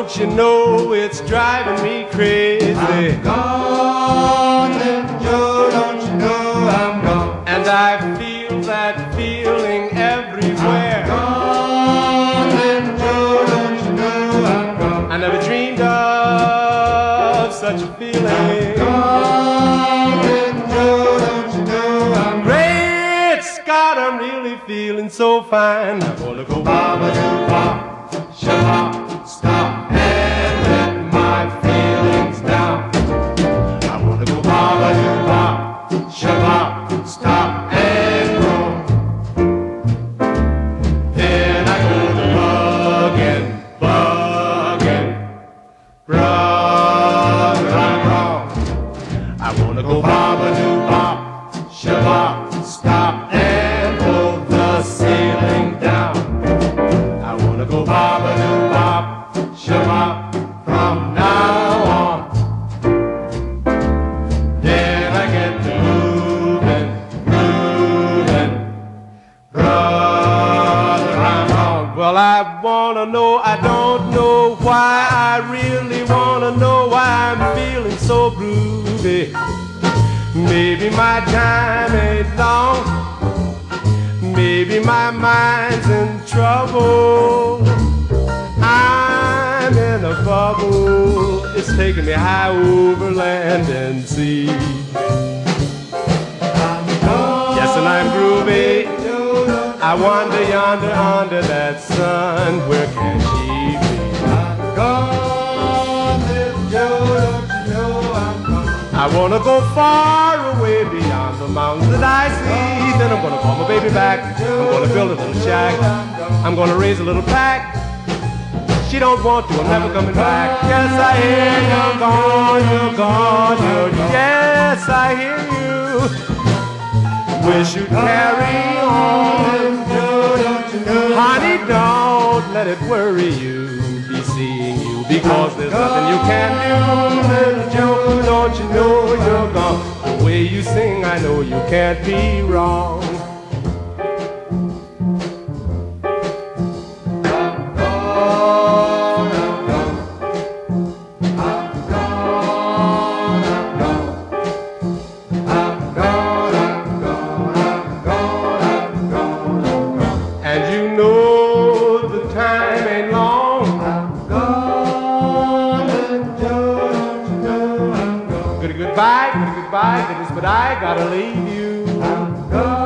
don't you know it's driving me crazy? I'm gone, little Joe, don't you know I'm gone? And I feel that feeling everywhere. I'm gone, little Joe, don't you know I'm gone? I never dreamed of such a feeling. I'm gone, little Joe, don't you know I'm gone? Great Scott, I'm really feeling so fine. I'm gonna go Ba-ba-doo-bop, shabba, stop and let my feelings down. I wanna go ba-ba-doo-bop, shabba, stop and roll. Then I go to bugging, brother, I'm wrong. I wanna go ba-ba-doo-bop, shabba, stop and pull the ceiling down. I wanna go ba-ba-doo-bop, shabba, from now on. Then I get to moving, brother, I'm wrong. Well, I wanna know, I don't know why. I really wanna know why I'm feeling so groovy. Maybe my time ain't long. Maybe my mind's in trouble. I'm in a bubble. It's taking me high over land and sea. Yes, and I'm groovy. I wander yonder under that sun. Where can she be? I'm gone, little Joe, don't you know I'm gone? I wanna go far away beyond the mountains that I see. Then I'm gonna call my baby back. I'm gonna build a little shack. I'm gonna raise a little pack. She don't want to, I'm never coming back. Yes, I hear you're gone, you're gone, yes, I hear you. Wish you'd carry on. Honey, don't let it worry you. Be seeing you because there's nothing you can do. Little Joe, don't you know you're gone? The way you sing, I know you can't be wrong. And you know the time ain't long. I'm gone, little Joe, don't you know I'm gone? Goodbye, goodbye, goodness, but I gotta leave you. I'm gone.